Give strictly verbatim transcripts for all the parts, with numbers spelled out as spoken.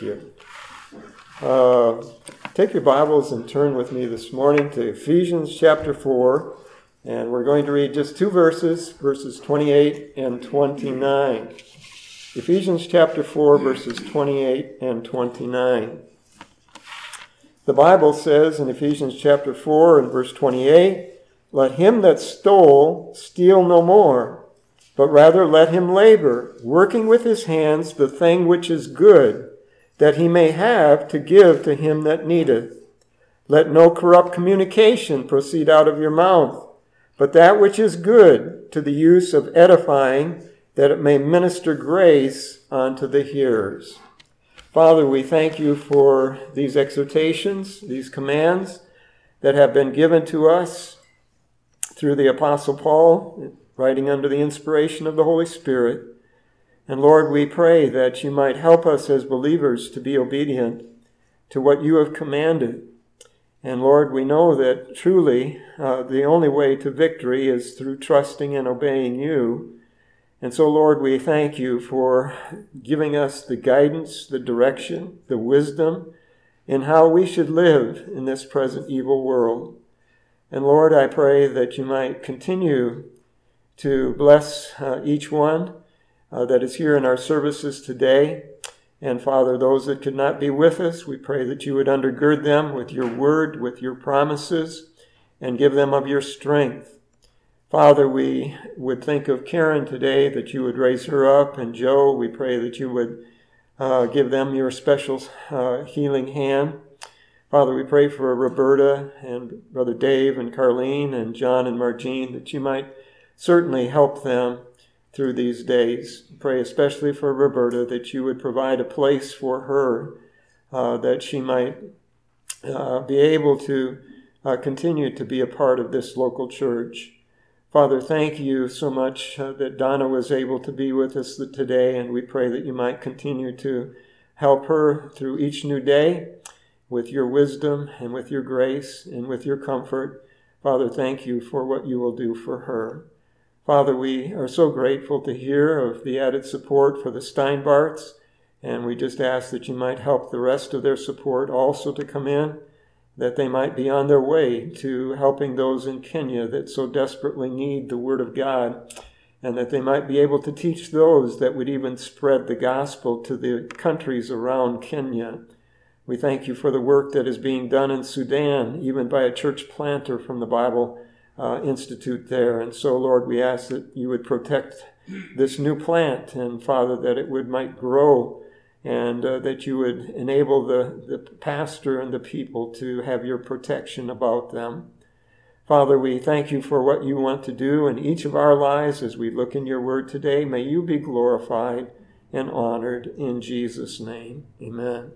Thank you. Uh, take your Bibles and turn with me this morning to Ephesians chapter four, and we're going to read just two verses, verses twenty-eight and twenty-nine. Ephesians chapter four, verses twenty-eight and twenty-nine. The Bible says in Ephesians chapter four and verse twenty-eight, "Let him that stole steal no more, but rather let him labor, working with his hands the thing which is good, that he may have to give to him that needeth. Let no corrupt communication proceed out of your mouth, but that which is good to the use of edifying, that it may minister grace unto the hearers." Father, we thank you for these exhortations, these commands that have been given to us through the Apostle Paul, writing under the inspiration of the Holy Spirit. And Lord, we pray that you might help us as believers to be obedient to what you have commanded. And Lord, we know that truly uh, the only way to victory is through trusting and obeying you. And so, Lord, we thank you for giving us the guidance, the direction, the wisdom in how we should live in this present evil world. And Lord, I pray that you might continue to bless uh, each one uh, that is here in our services today. And Father, those that could not be with us, we pray that you would undergird them with your word, with your promises, and give them of your strength. Father, we would think of Karen today, that you would raise her up, and Joe, we pray that you would uh, give them your special uh, healing hand. Father, we pray for Roberta and Brother Dave and Carlene and John and Margene, that you might certainly help them through these days. Pray especially for Roberta, that you would provide a place for her, uh, that she might uh, be able to uh, continue to be a part of this local church. Father, thank you so much uh, that Donna was able to be with us today, and we pray that you might continue to help her through each new day with your wisdom and with your grace and with your comfort. Father, thank you for what you will do for her. Father, we are so grateful to hear of the added support for the Steinbarts, and we just ask that you might help the rest of their support also to come in, that they might be on their way to helping those in Kenya that so desperately need the Word of God, and that they might be able to teach those that would even spread the gospel to the countries around Kenya. We thank you for the work that is being done in Sudan, even by a church planter from the Bible uh, Institute there. And so, Lord, we ask that you would protect this new plant, and Father, that it would might grow, and uh, that you would enable the, the pastor and the people to have your protection about them. Father, we thank you for what you want to do in each of our lives as we look in your word today. May you be glorified and honored in Jesus' name. Amen.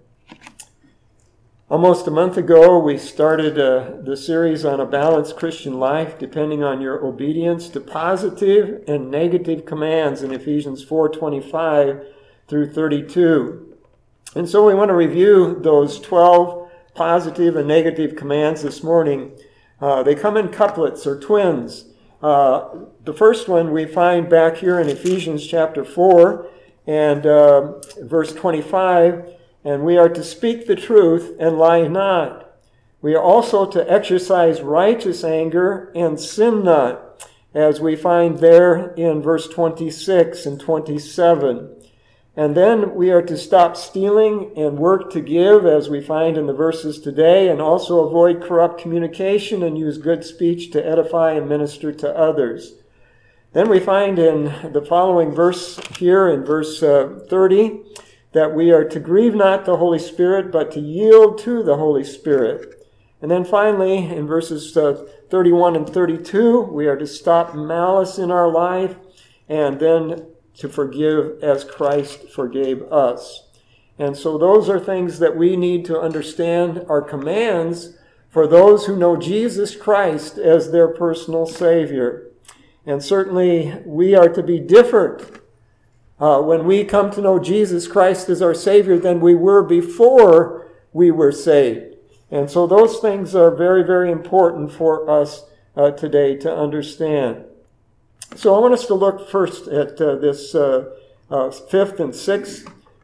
Almost a month ago, we started uh, the series on a balanced Christian life, depending on your obedience to positive and negative commands in Ephesians four twenty-five through thirty-two. And so we want to review those twelve positive and negative commands this morning. Uh, they come in couplets or twins. Uh, the first one we find back here in Ephesians chapter four and uh, verse twenty-five, and we are to speak the truth and lie not. We are also to exercise righteous anger and sin not, as we find there in verse twenty-six and twenty-seven. And then we are to stop stealing and work to give, as we find in the verses today, and also avoid corrupt communication and use good speech to edify and minister to others. Then we find in the following verse here, in verse uh, thirty, that we are to grieve not the Holy Spirit, but to yield to the Holy Spirit. And then finally, in verses uh, thirty-one and thirty-two, we are to stop malice in our life, and then to forgive as Christ forgave us. And so those are things that we need to understand are commands for those who know Jesus Christ as their personal Savior. And certainly we are to be different uh, when we come to know Jesus Christ as our Savior than we were before we were saved. And so those things are very, very important for us uh, today to understand. So I want us to look first at uh, this uh, uh, fifth and sixth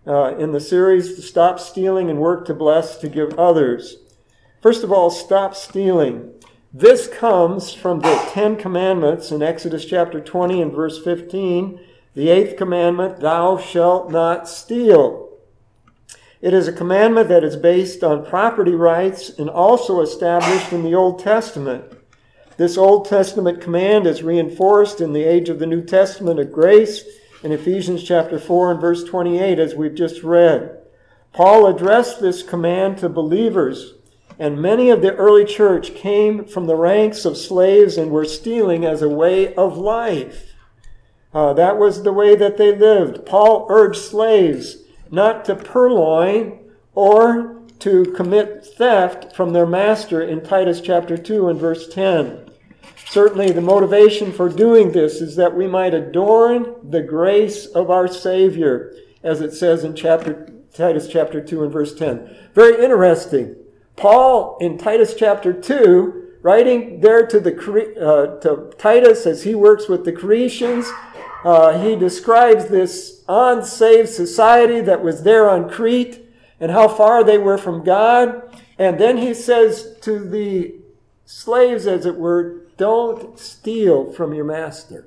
uh, in the series, to stop stealing and work to bless to give others. First of all, stop stealing. This comes from the Ten Commandments in Exodus chapter twenty and verse fifteen. The eighth commandment, thou shalt not steal. It is a commandment that is based on property rights and also established in the Old Testament. This Old Testament command is reinforced in the age of the New Testament of grace in Ephesians chapter four and verse twenty-eight, as we've just read. Paul addressed this command to believers, and many of the early church came from the ranks of slaves and were stealing as a way of life. Uh, that was the way that they lived. Paul urged slaves not to purloin or to commit theft from their master in Titus chapter two and verse ten. Certainly the motivation for doing this is that we might adorn the grace of our Savior, as it says in chapter, Titus chapter two and verse ten. Very interesting. Paul in Titus chapter two, writing there to, the, uh, to Titus as he works with the Cretans, uh, he describes this unsaved society that was there on Crete and how far they were from God. And then he says to the slaves, as it were, don't steal from your master.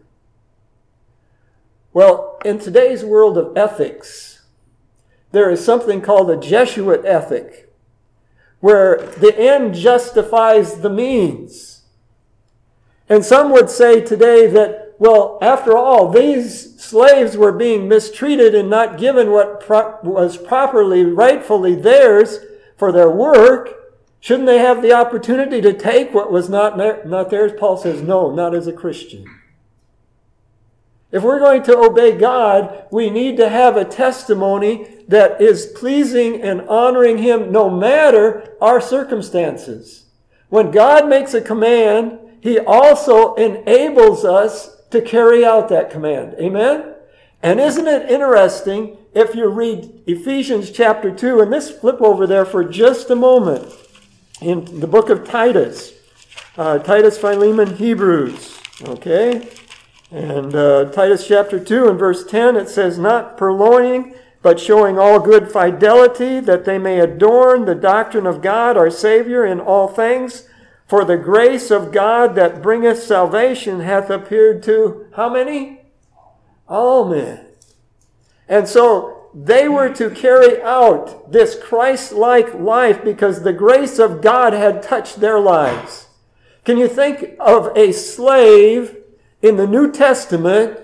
Well, in today's world of ethics, there is something called a Jesuit ethic, where the end justifies the means. And some would say today that, well, after all, these slaves were being mistreated and not given what pro- was properly, rightfully theirs for their work. Shouldn't they have the opportunity to take what was not, not theirs? Paul says, no, not as a Christian. If we're going to obey God, we need to have a testimony that is pleasing and honoring Him no matter our circumstances. When God makes a command, He also enables us to carry out that command. Amen? And isn't it interesting if you read Ephesians chapter two, and let's flip over there for just a moment in the book of Titus. Uh, Titus, Philemon, Hebrews. Okay? And uh, Titus chapter two and verse ten, it says, not purloining, but showing all good fidelity, that they may adorn the doctrine of God our Savior in all things. For the grace of God that bringeth salvation hath appeared to how many? All men. And so they were to carry out this Christ-like life because the grace of God had touched their lives. Can you think of a slave in the New Testament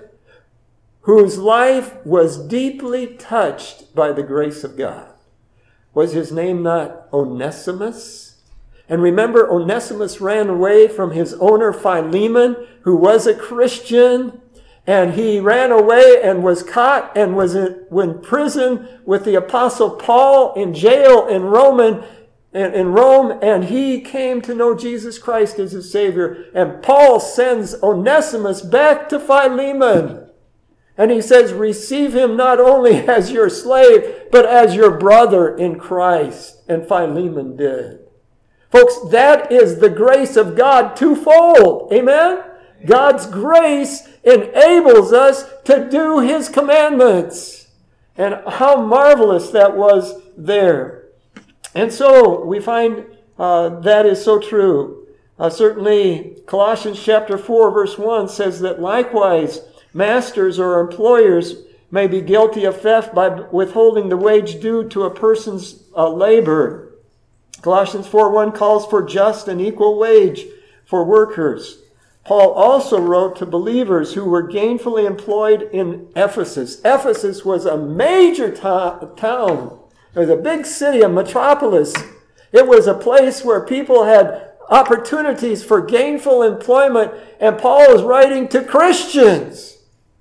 whose life was deeply touched by the grace of God? Was his name not Onesimus? And remember, Onesimus ran away from his owner Philemon, who was a Christian, and he ran away and was caught and was in prison with the Apostle Paul in jail in Roman in Rome, and he came to know Jesus Christ as his Savior. And Paul sends Onesimus back to Philemon. And he says, receive him not only as your slave, but as your brother in Christ. And Philemon did. Folks, that is the grace of God twofold. Amen? God's grace enables us to do His commandments. And how marvelous that was there. And so we find uh, that is so true. Uh, certainly, Colossians chapter four, verse one says that likewise, masters or employers may be guilty of theft by withholding the wage due to a person's uh, labor. Colossians four one calls for just and equal wage for workers. Paul also wrote to believers who were gainfully employed in Ephesus. Ephesus was a major to- town. It was a big city, a metropolis. It was a place where people had opportunities for gainful employment, and Paul is writing to Christians.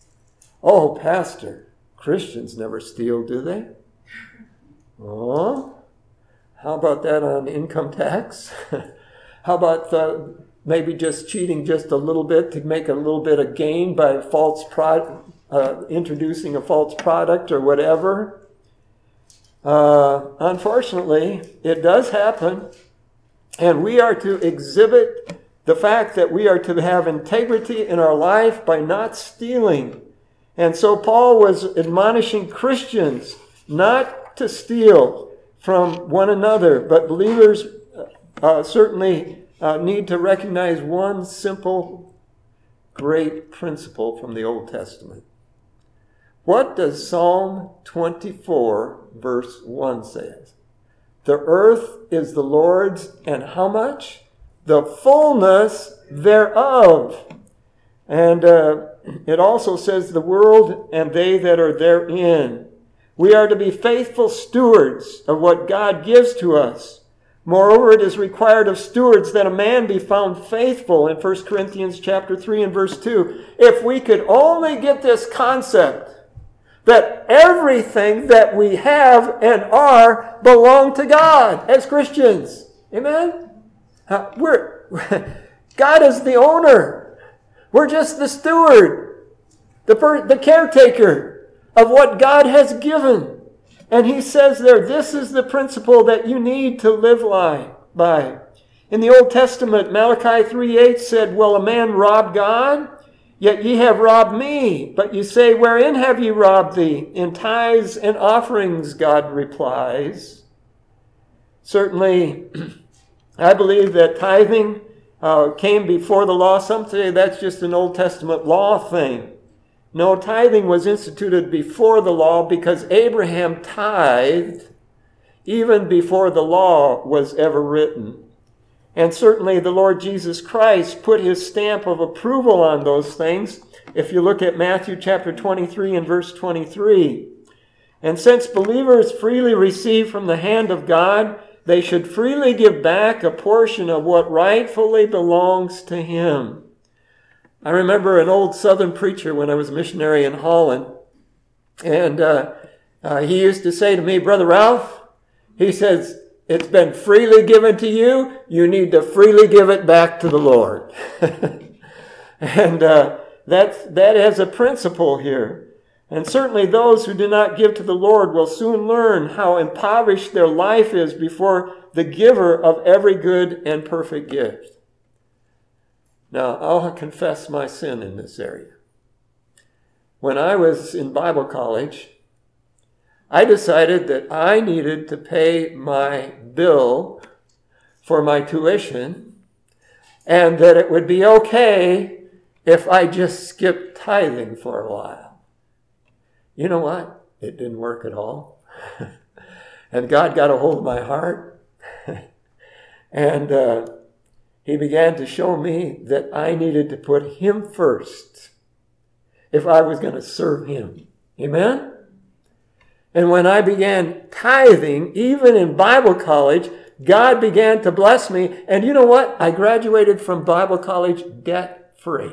Oh, Pastor, Christians never steal, do they? Oh, how about that on income tax? How about uh, maybe just cheating just a little bit to make a little bit of gain by false pro- uh, introducing a false product or whatever? Uh, unfortunately, it does happen, and we are to exhibit the fact that we are to have integrity in our life by not stealing. And so Paul was admonishing Christians, not to steal from one another, but believers uh, certainly uh, need to recognize one simple, great principle from the Old Testament. What does Psalm twenty-four, verse one say? The earth is the Lord's, and how much? The fullness thereof. And uh, it also says the world and they that are therein. We are to be faithful stewards of what God gives to us. Moreover, it is required of stewards that a man be found faithful in First Corinthians chapter three and verse two. If we could only get this concept that everything that we have and are belong to God as Christians. Amen? Uh, we're, God is the owner. We're just the steward, the, per, the caretaker of what God has given. And he says there, this is the principle that you need to live by. In the Old Testament, Malachi three eight said, will a man rob God? Yet ye have robbed me. But you say, wherein have ye robbed thee? In tithes and offerings, God replies. Certainly, I believe that tithing uh, came before the law. Some say that's just an Old Testament law thing. No, tithing was instituted before the law because Abraham tithed even before the law was ever written. And certainly the Lord Jesus Christ put his stamp of approval on those things. If you look at Matthew chapter twenty-three and verse twenty-three. And since believers freely receive from the hand of God, they should freely give back a portion of what rightfully belongs to him. I remember an old Southern preacher when I was a missionary in Holland. And uh, uh, he used to say to me, Brother Ralph, he says, it's been freely given to you. You need to freely give it back to the Lord. and uh, that's, that has a principle here. And certainly those who do not give to the Lord will soon learn how impoverished their life is before the giver of every good and perfect gift. Now, I'll confess my sin in this area. When I was in Bible college, I decided that I needed to pay my bill for my tuition and that it would be okay if I just skipped tithing for a while. You know what? It didn't work at all. And God got a hold of my heart and uh, he began to show me that I needed to put him first if I was going to serve him. Amen? And when I began tithing, even in Bible college, God began to bless me. And you know what? I graduated from Bible college debt-free.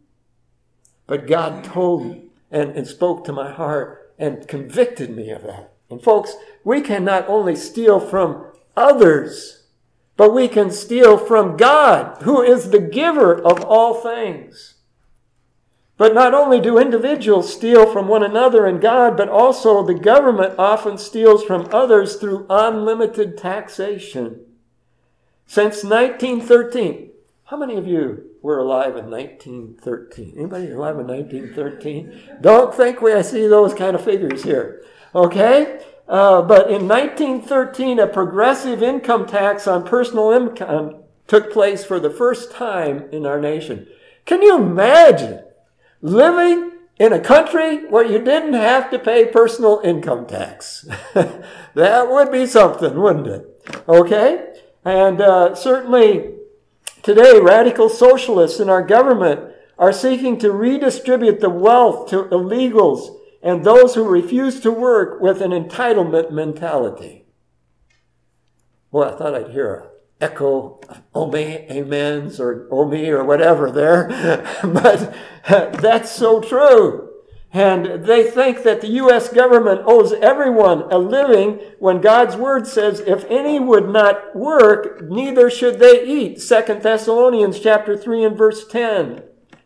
But God told me and, and spoke to my heart and convicted me of that. And folks, we can not only steal from others, but we can steal from God, who is the giver of all things. But not only do individuals steal from one another and God, but also the government often steals from others through unlimited taxation. Since nineteen thirteen, how many of you were alive in nineteen thirteen? Anybody alive in nineteen thirteen? Don't think we I see those kind of figures here. Okay? Uh, but in nineteen thirteen, a progressive income tax on personal income took place for the first time in our nation. Can you imagine living in a country where you didn't have to pay personal income tax? That would be something, wouldn't it? Okay? And uh, certainly today, radical socialists in our government are seeking to redistribute the wealth to illegals and those who refuse to work with an entitlement mentality. Well, I thought I'd hear a echo of Ome, amens, or Ome, or whatever there. But that's so true. And they think that the U S government owes everyone a living when God's word says, if any would not work, neither should they eat. Second Thessalonians chapter three and verse ten.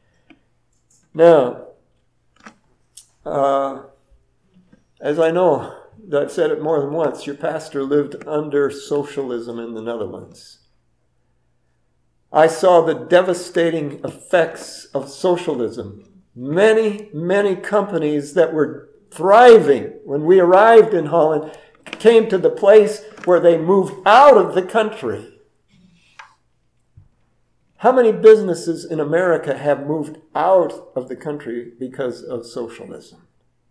Now, uh, as I know, I've said it more than once, your pastor lived under socialism in the Netherlands. I saw the devastating effects of socialism. Many, many companies that were thriving. When we arrived in Holland, came to the place where they moved out of the country. How many businesses in America have moved out of the country because of socialism?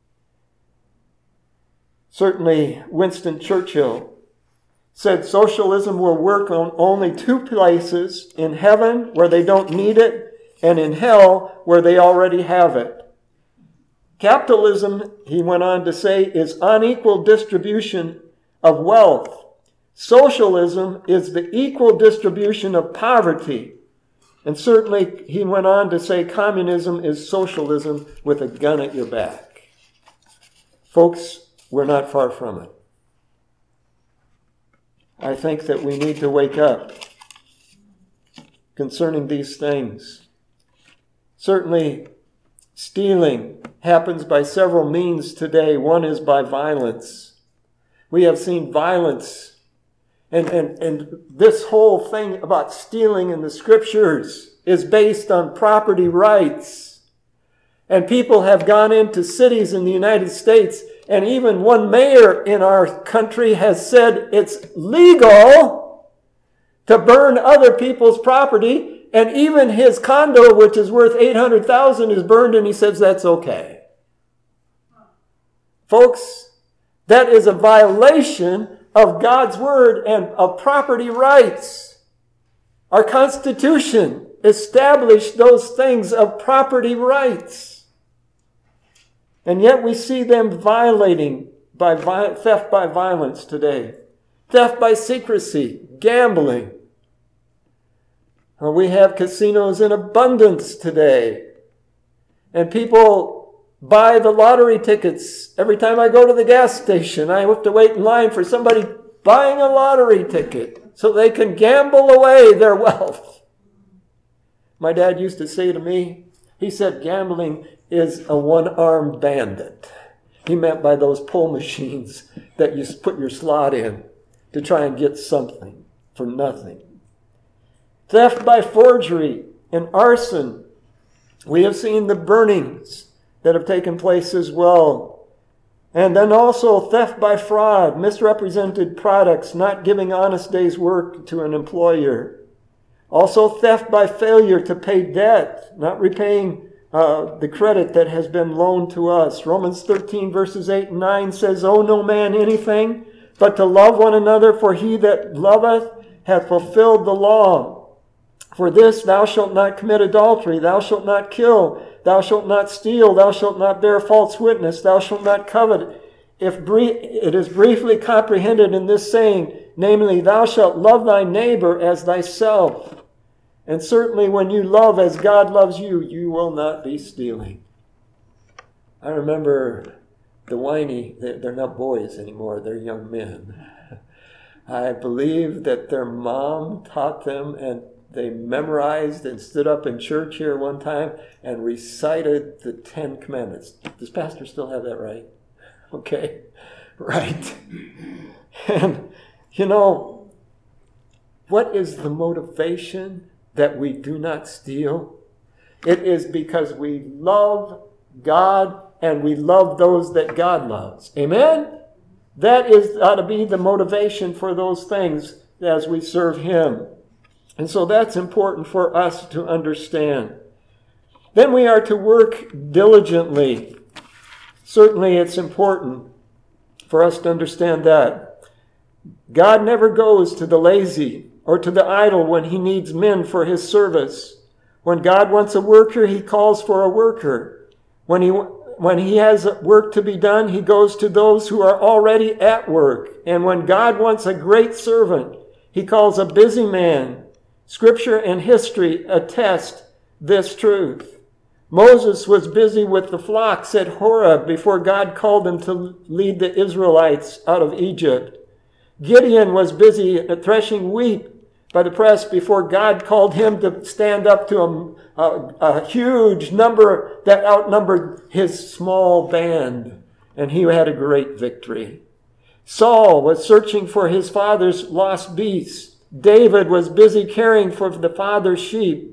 Certainly, Winston Churchill said socialism will work on only two places, in heaven where they don't need it, and in hell where they already have it. Capitalism, he went on to say, is unequal distribution of wealth. Socialism is the equal distribution of poverty. And certainly, he went on to say, communism is socialism with a gun at your back. Folks, we're not far from it. I think that we need to wake up concerning these things. Certainly, stealing happens by several means today. One is by violence. We have seen violence. And, and, and this whole thing about stealing in the scriptures is based on property rights. And people have gone into cities in the United States, and even one mayor in our country has said it's legal to burn other people's property, and even his condo, which is worth eight hundred thousand dollars, is burned, and he says that's okay. Folks, that is a violation of God's word and of property rights. Our Constitution established those things of property rights. And yet we see them violating by vi- theft by violence today. Theft by secrecy, gambling. Well, we have casinos in abundance today. And people buy the lottery tickets. Every time I go to the gas station, I have to wait in line for somebody buying a lottery ticket so they can gamble away their wealth. My dad used to say to me, he said gambling is a one-armed bandit. He meant by those pull machines that you put your slot in to try and get something for nothing. Theft by forgery and arson. We have seen the burnings that have taken place as well. And then also theft by fraud, misrepresented products, not giving honest day's work to an employer. Also theft by failure to pay debt, not repaying uh, the credit that has been loaned to us. Romans thirteen verses eight and nine says, "Owe no man anything, but to love one another, for he that loveth hath fulfilled the law. For this, thou shalt not commit adultery, thou shalt not kill, thou shalt not steal, thou shalt not bear false witness, thou shalt not covet." If brief, it is briefly comprehended in this saying, namely, thou shalt love thy neighbor as thyself. And certainly when you love as God loves you, you will not be stealing. I remember the whiny, they're not boys anymore, they're young men. I believe that their mom taught them, and they memorized and stood up in church here one time and recited the Ten Commandments. Does Pastor still have that right? Okay, right. And, you know, what is the motivation that we do not steal? It is because we love God and we love those that God loves. Amen? That is ought to be the motivation for those things as we serve Him. And so that's important for us to understand. Then we are to work diligently. Certainly it's important for us to understand that. God never goes to the lazy or to the idle when He needs men for His service. When God wants a worker, He calls for a worker. When He when He has work to be done, He goes to those who are already at work. And when God wants a great servant, He calls a busy man. Scripture and history attest this truth. Moses was busy with the flocks at Horeb before God called him to lead the Israelites out of Egypt. Gideon was busy threshing wheat by the press before God called him to stand up to a, a, a huge number that outnumbered his small band, and he had a great victory. Saul was searching for his father's lost beasts. David was busy caring for the father's sheep.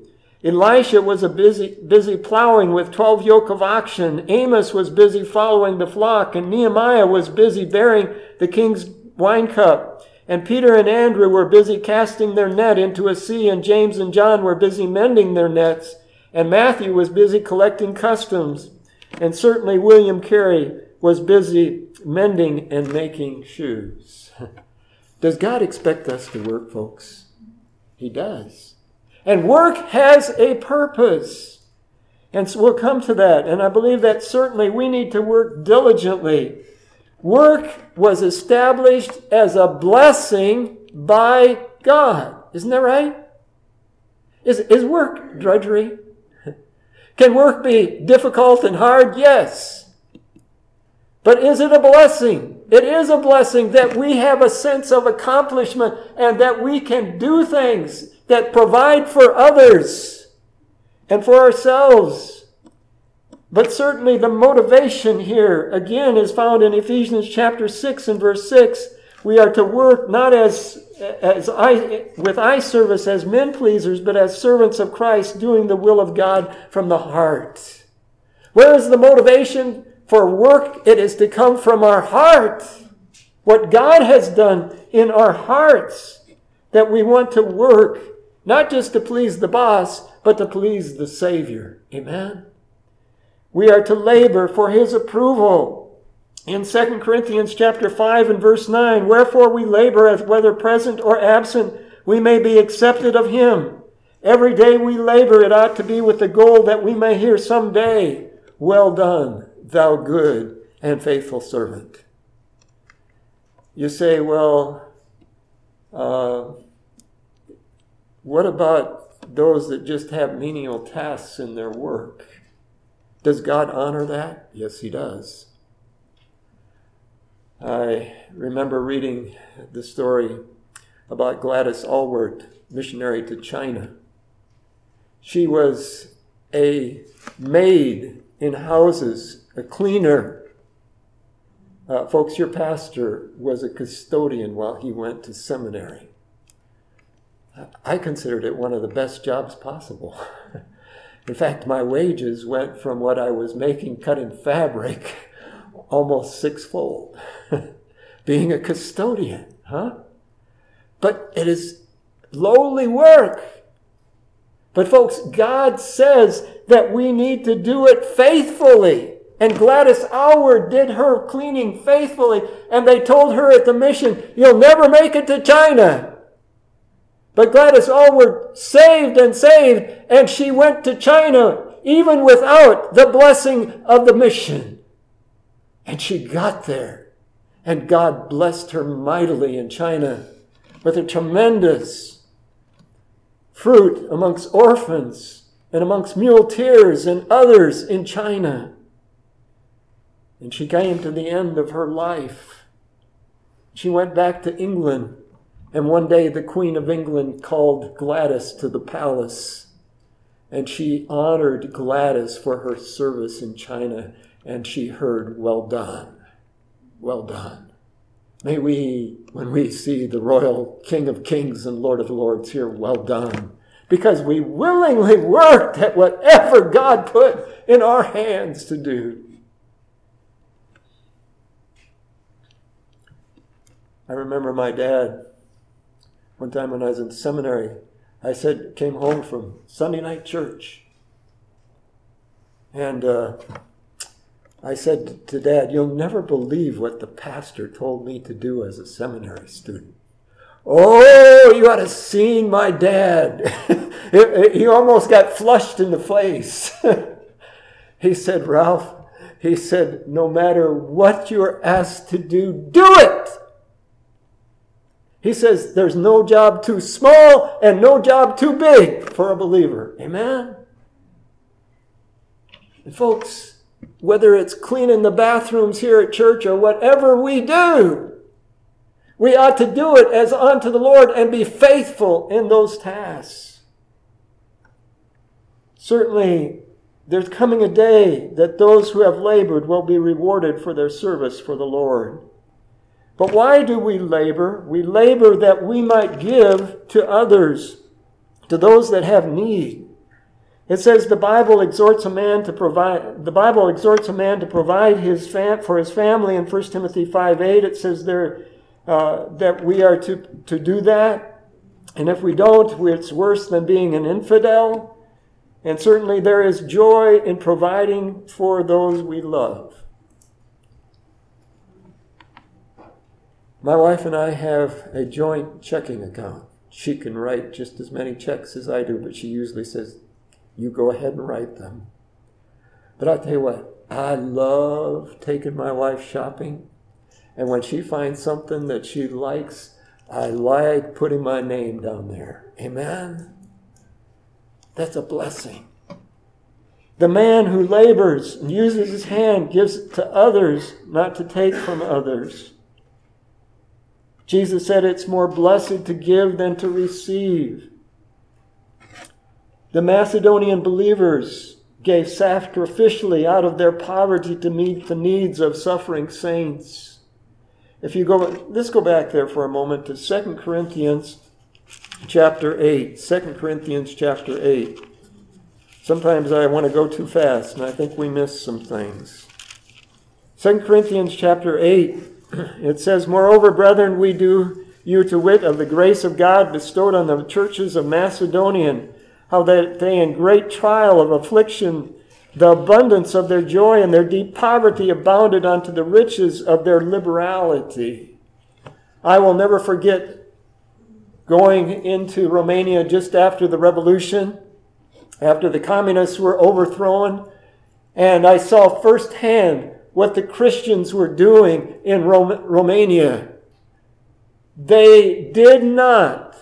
Elisha was a busy, busy plowing with twelve yoke of oxen. Amos was busy following the flock, and Nehemiah was busy bearing the king's wine cup. And Peter and Andrew were busy casting their net into a sea, and James and John were busy mending their nets, and Matthew was busy collecting customs, and certainly William Carey was busy mending and making shoes. Does God expect us to work, folks? He does. And work has a purpose. And so we'll come to that. And I believe that certainly we need to work diligently. Work was established as a blessing by God. Isn't that right? Is, is work drudgery? Can work be difficult and hard? Yes. But is it a blessing? It is a blessing that we have a sense of accomplishment and that we can do things that provide for others and for ourselves. But certainly the motivation here, again, is found in Ephesians chapter six and verse six. We are to work not as, as eye, with eye service as men pleasers, but as servants of Christ, doing the will of God from the heart. Where is the motivation for work? It is to come from our heart. What God has done in our hearts, that we want to work, not just to please the boss, but to please the Savior. Amen? We are to labor for His approval. In Second Corinthians chapter five and verse nine, wherefore we labor, as whether present or absent, we may be accepted of Him. Every day we labor, it ought to be with the goal that we may hear someday, well done, thou good and faithful servant. You say, well, uh, what about those that just have menial tasks in their work? Does God honor that? Yes, He does. I remember reading the story about Gladys Aylward, missionary to China. She was a maid in houses, a cleaner. Uh, folks, your pastor was a custodian while he went to seminary. I considered it one of the best jobs possible. In fact, my wages went from what I was making cutting fabric almost sixfold. Being a custodian, huh? But it is lowly work. But folks, God says that we need to do it faithfully. And Gladys Aylward did her cleaning faithfully. And they told her at the mission, you'll never make it to China. But Gladys Aylward saved and saved, and she went to China even without the blessing of the mission. And she got there. And God blessed her mightily in China with a tremendous fruit amongst orphans and amongst muleteers and others in China. And she came to the end of her life. She went back to England. And one day the Queen of England called Gladys to the palace. And she honored Gladys for her service in China. And she heard, well done, well done. May we, when we see the royal King of Kings and Lord of Lords here, well done. Because we willingly worked at whatever God put in our hands to do. I remember my dad, one time when I was in seminary, I said, came home from Sunday night church. And uh, I said to Dad, you'll never believe what the pastor told me to do as a seminary student. Oh, you ought to have seen my dad. He almost got flushed in the face. He said, Ralph, he said, no matter what you're asked to do, do it. He says there's no job too small and no job too big for a believer. Amen? And folks, whether it's cleaning the bathrooms here at church or whatever we do, we ought to do it as unto the Lord and be faithful in those tasks. Certainly, there's coming a day that those who have labored will be rewarded for their service for the Lord. But why do we labor? We labor that we might give to others, to those that have need. It says the Bible exhorts a man to provide. The Bible exhorts a man to provide his fam, for his family. In First Timothy five eight, it says there uh, that we are to to do that. And if we don't, it's worse than being an infidel. And certainly there is joy in providing for those we love. My wife and I have a joint checking account. She can write just as many checks as I do, but she usually says, you go ahead and write them. But I'll tell you what, I love taking my wife shopping. And when she finds something that she likes, I like putting my name down there. Amen? That's a blessing. The man who labors and uses his hand gives to others, not to take from others. Jesus said it's more blessed to give than to receive. The Macedonian believers gave sacrificially out of their poverty to meet the needs of suffering saints. If you go, let's go back there for a moment to Second Corinthians chapter eight. Second Corinthians chapter eight. Sometimes I want to go too fast, and I think we miss some things. Second Corinthians chapter eight, it says, Moreover, brethren, we do you to wit of the grace of God bestowed on the churches of Macedonia, how that they in great trial of affliction, the abundance of their joy and their deep poverty abounded unto the riches of their liberality. I will never forget going into Romania just after the revolution, after the communists were overthrown, and I saw firsthand what the Christians were doing in Rom- Romania. They did not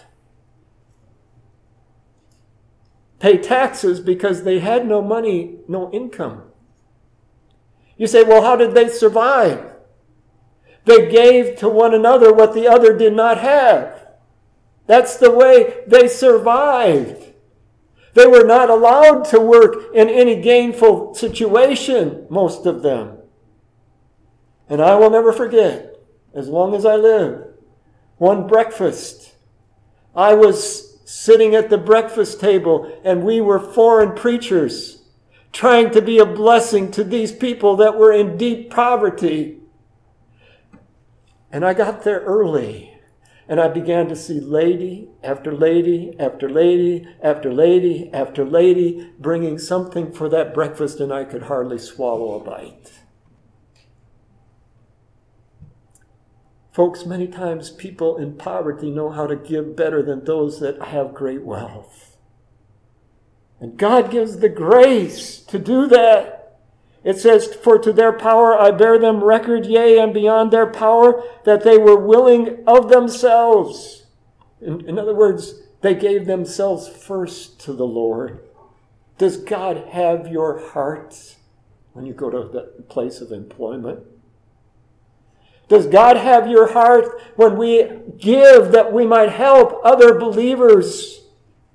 pay taxes because they had no money, no income. You say, well, how did they survive? They gave to one another what the other did not have. That's the way they survived. They were not allowed to work in any gainful situation, most of them. And I will never forget, as long as I live, one breakfast. I was sitting at the breakfast table, and we were foreign preachers trying to be a blessing to these people that were in deep poverty. And I got there early. And I began to see lady after lady after lady after lady after lady bringing something for that breakfast, and I could hardly swallow a bite. Folks, many times people in poverty know how to give better than those that have great wealth. And God gives the grace to do that. It says, For to their power I bear them record, yea, and beyond their power, that they were willing of themselves. In, in other words, they gave themselves first to the Lord. Does God have your heart when you go to the place of employment? Does God have your heart when we give that we might help other believers?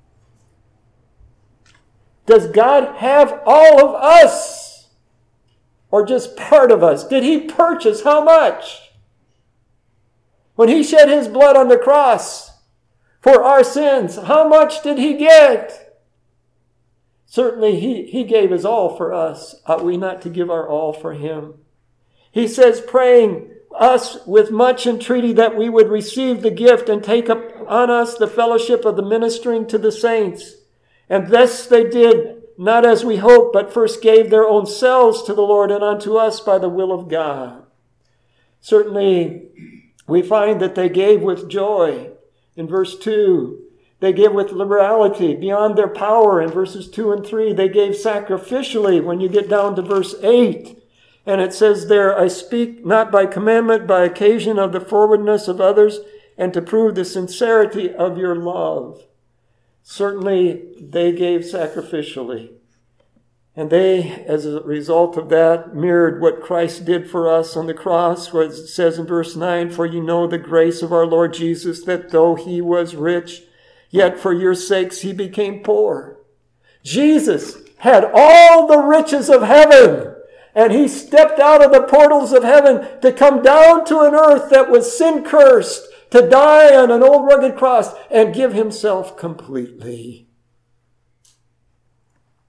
Does God have all of us? Or just part of us? Did he purchase how much? When he shed his blood on the cross for our sins, how much did he get? Certainly he, he gave his all for us. Ought we not to give our all for him? He says, praying us with much entreaty that we would receive the gift and take up on us the fellowship of the ministering to the saints. And this they did, not as we hoped, but first gave their own selves to the Lord and unto us by the will of God. Certainly, we find that they gave with joy. In verse two, they gave with liberality beyond their power. In verses two and three, they gave sacrificially. When you get down to verse eight, and it says there, I speak not by commandment, by occasion of the forwardness of others, and to prove the sincerity of your love. Certainly, they gave sacrificially. And they, as a result of that, mirrored what Christ did for us on the cross, where it says in verse nine, For you know the grace of our Lord Jesus, that though he was rich, yet for your sakes he became poor. Jesus had all the riches of heaven, and he stepped out of the portals of heaven to come down to an earth that was sin-cursed, to die on an old rugged cross and give himself completely.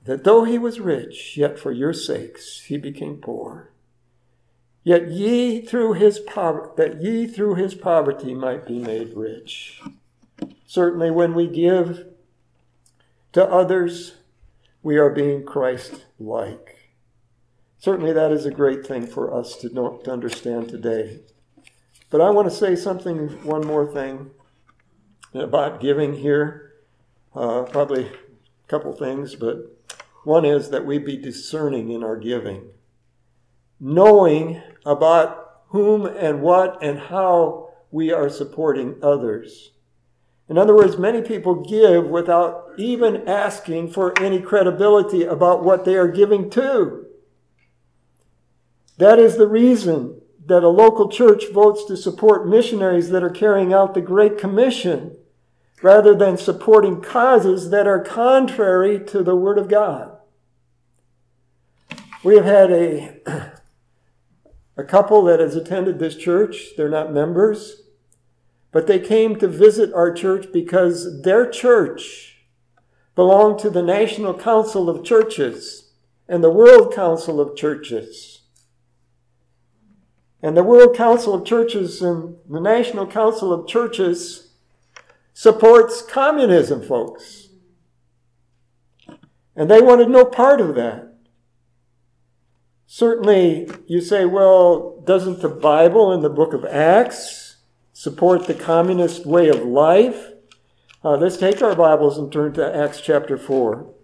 that though he was rich, yet for your sakes he became poor. Yet ye through his poverty, that ye through his poverty might be made rich. Certainly when we give to others, we are being Christ-like. Certainly that is a great thing for us to know, to understand today. But I want to say something, one more thing about giving here. Uh, probably a couple things, but one is that we be discerning in our giving. Knowing about whom and what and how we are supporting others. In other words, many people give without even asking for any credibility about what they are giving to. That is the reason that a local church votes to support missionaries that are carrying out the Great Commission, rather than supporting causes that are contrary to the Word of God. We have had a, a couple that has attended this church. They're not members, but they came to visit our church because their church belonged to the National Council of Churches and the World Council of Churches. And the World Council of Churches and the National Council of Churches supports communism, folks. And they wanted no part of that. Certainly, you say, well, doesn't the Bible in the book of Acts support the communist way of life? Uh, let's take our Bibles and turn to Acts chapter four.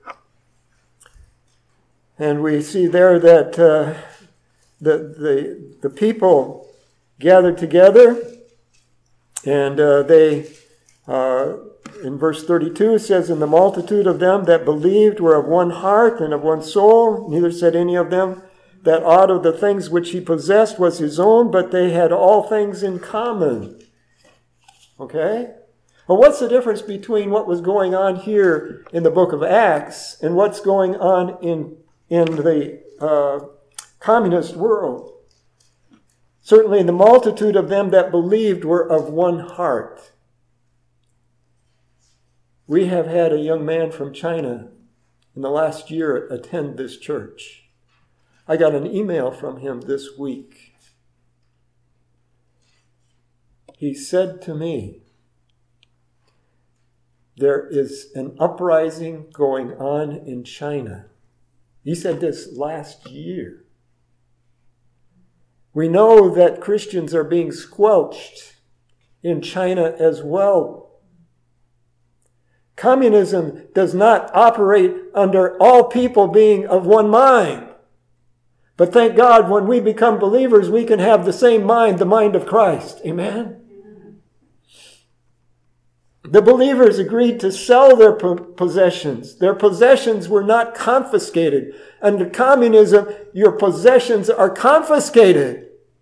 And we see there that uh, the, the, the people gathered together, and uh, they... Uh, in verse thirty-two, it says, "And the multitude of them that believed were of one heart and of one soul. Neither said any of them that aught of the things which he possessed was his own, but they had all things in common." Okay? Well, what's the difference between what was going on here in the book of Acts and what's going on in, in the uh, communist world? Certainly, the multitude of them that believed were of one heart. We have had a young man from China in the last year attend this church. I got an email from him this week. He said to me, there is an uprising going on in China. He said this last year. We know that Christians are being squelched in China as well. Communism does not operate under all people being of one mind. But thank God, when we become believers, we can have the same mind, the mind of Christ. Amen? The believers agreed to sell their possessions. Their possessions were not confiscated. Under communism, your possessions are confiscated.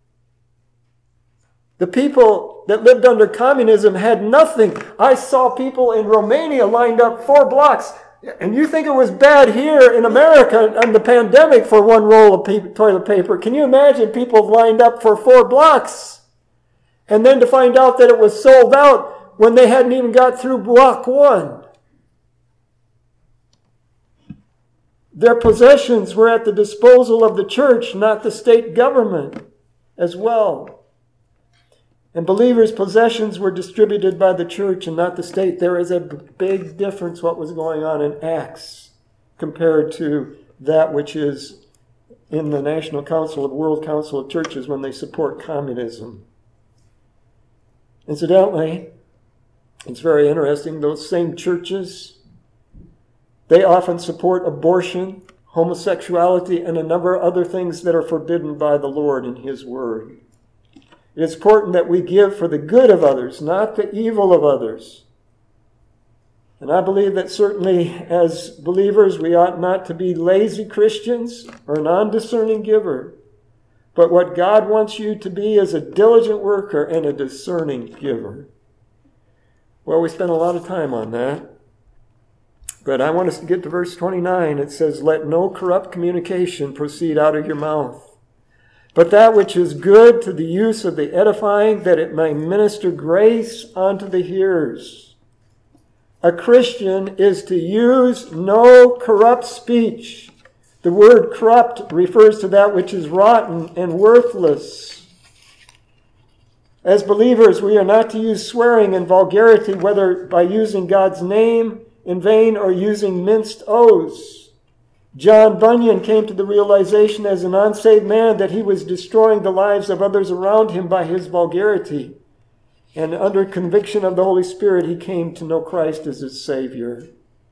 The people that lived under communism had nothing. I saw people in Romania lined up four blocks. And you think it was bad here in America on the pandemic for one roll of paper, toilet paper. Can you imagine people lined up for four blocks? And then to find out that it was sold out when they hadn't even got through block one. Their possessions were at the disposal of the church, not the state government as well. And believers' possessions were distributed by the church and not the state. There is a big difference what was going on in Acts compared to that which is in the National Council of World Council of Churches when they support communism. Incidentally, it's very interesting, those same churches, they often support abortion, homosexuality, and a number of other things that are forbidden by the Lord in His Word. It is important that we give for the good of others, not the evil of others. And I believe that certainly as believers, we ought not to be lazy Christians or non-discerning giver. But what God wants you to be is a diligent worker and a discerning giver. Well, we spent a lot of time on that. But I want us to get to verse twenty-nine. It says, "Let no corrupt communication proceed out of your mouth, but that which is good to the use of the edifying, that it may minister grace unto the hearers." a Christian is to use no corrupt speech. The word corrupt refers to that which is rotten and worthless. As believers, we are not to use swearing and vulgarity, whether by using God's name in vain or using minced oaths. John Bunyan came to the realization as an unsaved man that he was destroying the lives of others around him by his vulgarity. And under conviction of the Holy Spirit, he came to know Christ as his Savior.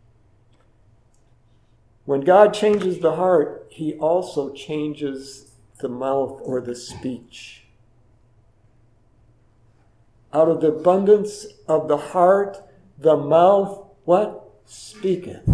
When God changes the heart, he also changes the mouth or the speech. Out of the abundance of the heart, the mouth, what? Speaketh.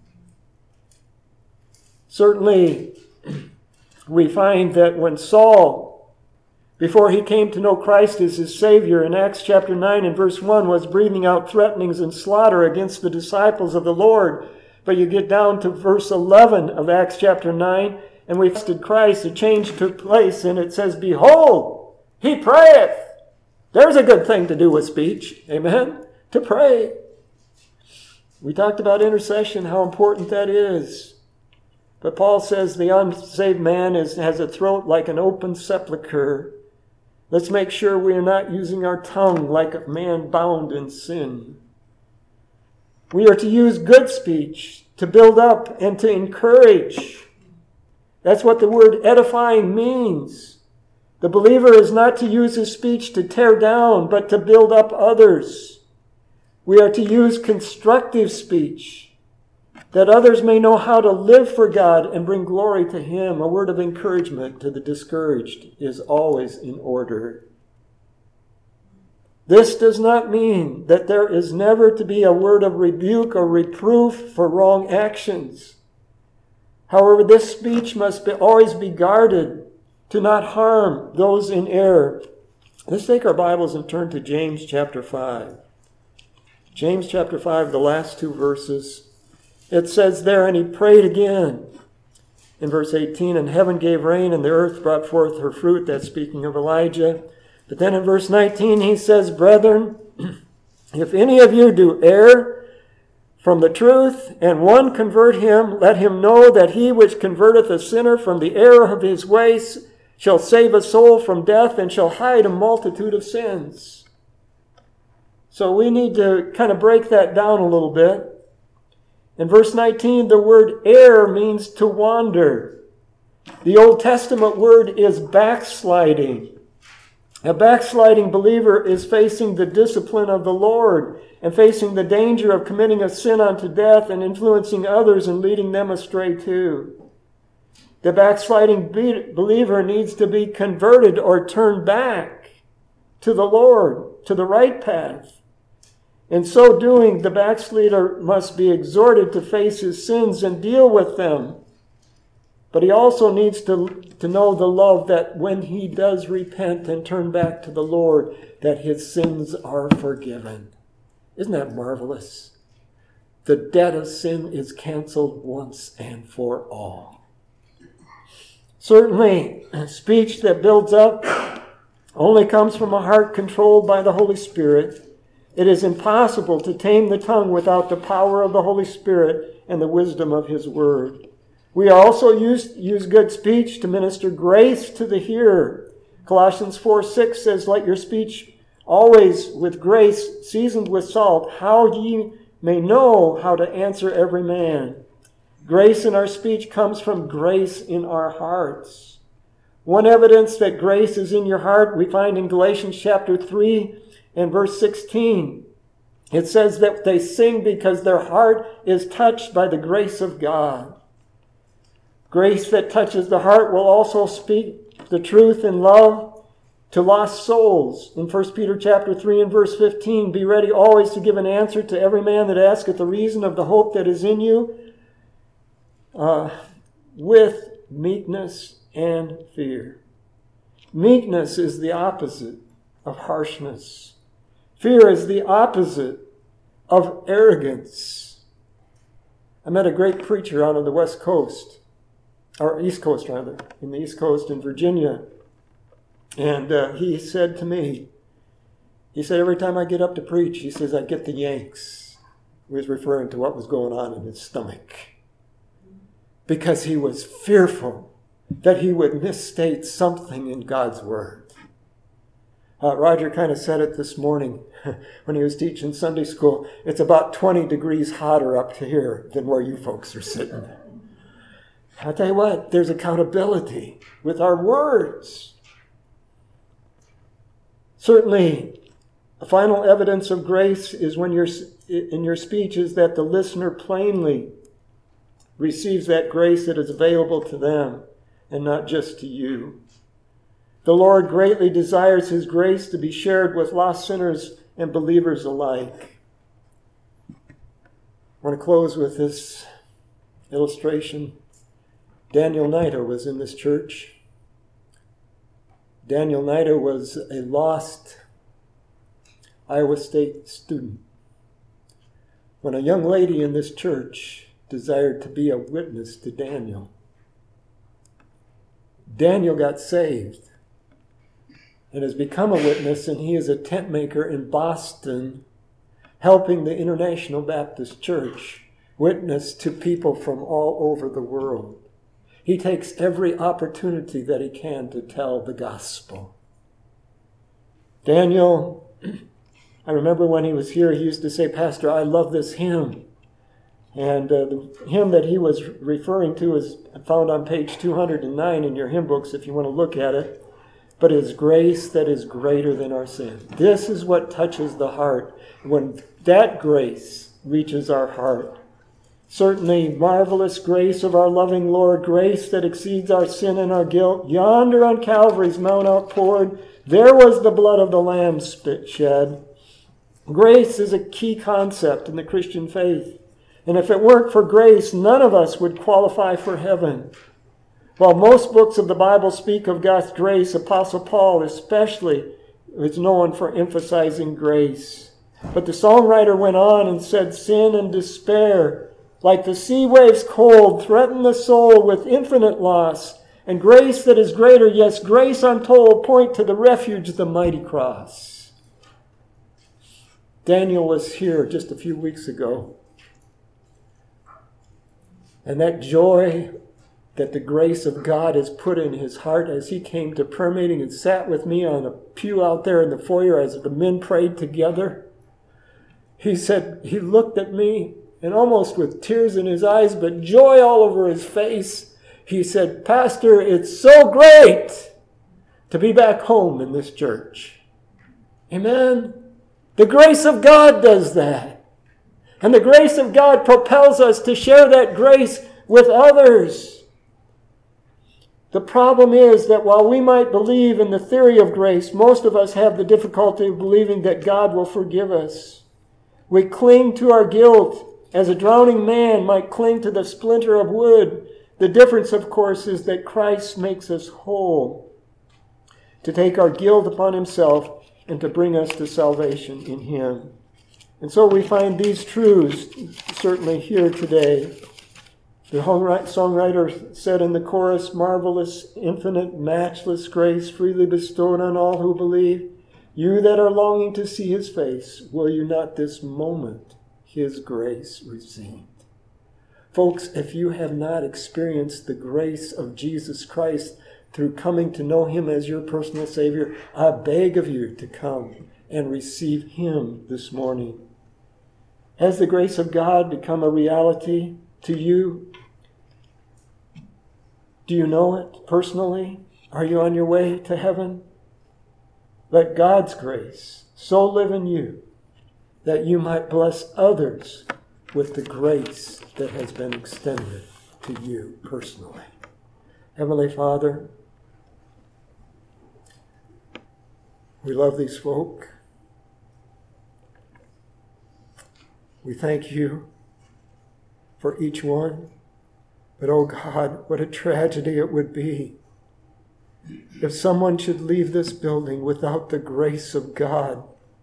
Certainly, we find that when Saul, before he came to know Christ as his Savior, in Acts chapter nine and verse one, was breathing out threatenings and slaughter against the disciples of the Lord. But you get down to verse eleven of Acts chapter nine, and we trusted Christ, a change took place, and it says, "Behold, he prayeth." There's a good thing to do with speech, amen? To pray. We talked about intercession, how important that is. But Paul says the unsaved man is, has a throat like an open sepulchre. Let's make sure we are not using our tongue like a man bound in sin. We are to use good speech to build up and to encourage. That's what the word edifying means. The believer is not to use his speech to tear down, but to build up others. We are to use constructive speech, that others may know how to live for God and bring glory to Him. A word of encouragement to the discouraged is always in order. This does not mean that there is never to be a word of rebuke or reproof for wrong actions. However, this speech must be, always be guarded to not harm those in error. Let's take our Bibles and turn to James chapter five. James chapter five, the last two verses. It says there, "And he prayed again." In verse eighteen, "And heaven gave rain, and the earth brought forth her fruit." That's speaking of Elijah. But then in verse nineteen, he says, "Brethren, if any of you do err from the truth, and one convert him, let him know that he which converteth a sinner from the error of his ways shall save a soul from death, and shall hide a multitude of sins." So we need to kind of break that down a little bit. In verse nineteen, the word err means to wander. The Old Testament word is backsliding. A backsliding believer is facing the discipline of the Lord and facing the danger of committing a sin unto death and influencing others and leading them astray too. The backsliding be- believer needs to be converted or turned back to the Lord, to the right path. In so doing, the backslider must be exhorted to face his sins and deal with them. But he also needs to, to know the love that when he does repent and turn back to the Lord, that his sins are forgiven. Isn't that marvelous? The debt of sin is canceled once and for all. Certainly, speech that builds up only comes from a heart controlled by the Holy Spirit. It is impossible to tame the tongue without the power of the Holy Spirit and the wisdom of His Word. We also use, use good speech to minister grace to the hearer. Colossians four six says, "Let your speech always with grace seasoned with salt, how ye may know how to answer every man." Grace in our speech comes from grace in our hearts. One evidence that grace is in your heart we find in Galatians chapter three and verse sixteen. It says that they sing because their heart is touched by the grace of God. Grace that touches the heart will also speak the truth in love to lost souls. In First Peter chapter three and verse fifteen, "Be ready always to give an answer to every man that asketh the reason of the hope that is in you, uh, with meekness and fear." Meekness is the opposite of harshness. Fear is the opposite of arrogance. I met a great preacher out on the West Coast, or East Coast rather, in the East Coast in Virginia. And uh, he said to me, he said, every time I get up to preach, he says, I get the yanks. He was referring to what was going on in his stomach. Because he was fearful that he would misstate something in God's word. Uh, Roger kind of said it this morning when he was teaching Sunday school. It's about twenty degrees hotter up here than where you folks are sitting. I'll tell you what, there's accountability with our words. Certainly, the final evidence of grace is when you're in your speech is that the listener plainly receives that grace that is available to them and not just to you. The Lord greatly desires his grace to be shared with lost sinners and believers alike. I want to close with this illustration. Daniel Nida was in this church. Daniel Nida was a lost Iowa State student. When a young lady in this church desired to be a witness to Daniel, Daniel got saved and has become a witness, and he is a tent maker in Boston, helping the International Baptist Church witness to people from all over the world. He takes every opportunity that he can to tell the gospel. Daniel, I remember when he was here, he used to say, "Pastor, I love this hymn." And uh, the hymn that he was referring to is found on page two hundred nine in your hymn books if you want to look at it. But it is grace that is greater than our sin. This is what touches the heart. When that grace reaches our heart, certainly marvelous grace of our loving Lord, grace that exceeds our sin and our guilt. Yonder on Calvary's mount outpoured, there was the blood of the Lamb shed. Grace is a key concept in the Christian faith. And if it weren't for grace, none of us would qualify for heaven. While most books of the Bible speak of God's grace, Apostle Paul especially is known for emphasizing grace. But the songwriter went on and said, "Sin and despair, like the sea waves cold, threaten the soul with infinite loss. And grace that is greater, yes, grace untold, point to the refuge, the mighty cross." Daniel was here just a few weeks ago. And that joy that the grace of God has put in his heart as he came to prayer meeting and sat with me on a pew out there in the foyer as the men prayed together. He said, he looked at me and almost with tears in his eyes, but joy all over his face. He said, "Pastor, it's so great to be back home in this church." Amen. The grace of God does that. And the grace of God propels us to share that grace with others. The problem is that while we might believe in the theory of grace, most of us have the difficulty of believing that God will forgive us. We cling to our guilt as a drowning man might cling to the splinter of wood. The difference, of course, is that Christ makes us whole, to take our guilt upon himself and to bring us to salvation in him. And so we find these truths certainly here today. The songwriter said in the chorus, "Marvelous, infinite, matchless grace freely bestowed on all who believe. You that are longing to see his face, will you not this moment his grace receive?" Folks, if you have not experienced the grace of Jesus Christ through coming to know him as your personal Savior, I beg of you to come and receive him this morning. Has the grace of God become a reality to you? Do you know it personally? Are you on your way to heaven? Let God's grace so live in you that you might bless others with the grace that has been extended to you personally. Heavenly Father, we love these folk. We thank you for each one. But, oh God, what a tragedy it would be if someone should leave this building without the grace of God,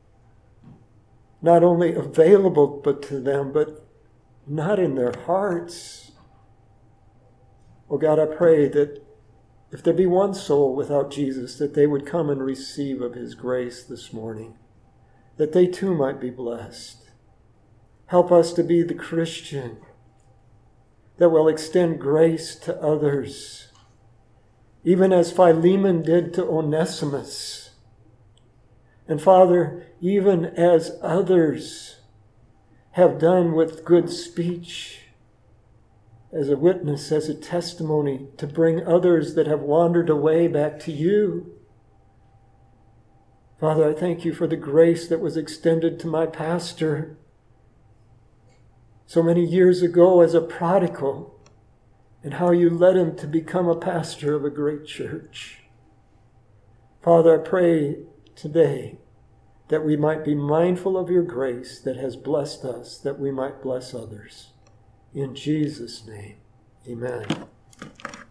not only available but to them, but not in their hearts. Oh God, I pray that if there be one soul without Jesus, that they would come and receive of his grace this morning, that they too might be blessed. Help us to be the Christian that will extend grace to others, even as Philemon did to Onesimus. And Father, even as others have done with good speech, as a witness, as a testimony, to bring others that have wandered away back to you. Father, I thank you for the grace that was extended to my pastor so many years ago as a prodigal, and how you led him to become a pastor of a great church. Father, I pray today that we might be mindful of your grace that has blessed us, that we might bless others. In Jesus' name, amen.